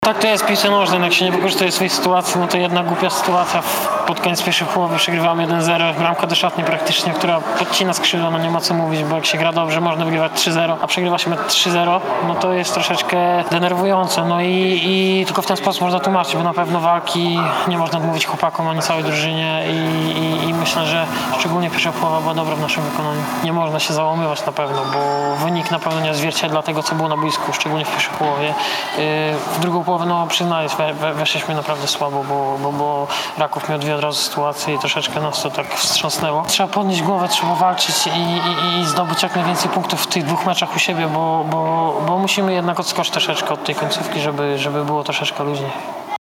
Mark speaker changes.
Speaker 1: Tak to jest w piłce nożnej, jak się nie wykorzystuje swojej sytuacji, no to jedna głupia sytuacja. Pod koniec pierwszej połowy przegrywamy 1-0, bramka do szatni praktycznie, która podcina skrzydła, no nie ma co mówić, bo jak się gra dobrze, można wygrywać 3-0, a przegrywa się 3-0, no to jest troszeczkę denerwujące, no i tylko w ten sposób można tłumaczyć, bo na pewno walki nie można odmówić chłopakom ani całej drużynie i myślę, że szczególnie pierwsza połowa była dobra w naszym wykonaniu. Nie można się załamywać na pewno, bo wynik na pewno nie odzwierciedla tego, co było na boisku, szczególnie w pierwszej połowie. W drugą połowę, no przyznaję, weszliśmy naprawdę słabo, bo Raków miał dwie od razu sytuacje i troszeczkę nas to tak wstrząsnęło. Trzeba podnieść głowę, trzeba walczyć i zdobyć jak najwięcej punktów w tych dwóch meczach u siebie, bo musimy jednak odskoczyć troszeczkę od tej końcówki, żeby było troszeczkę luźniej.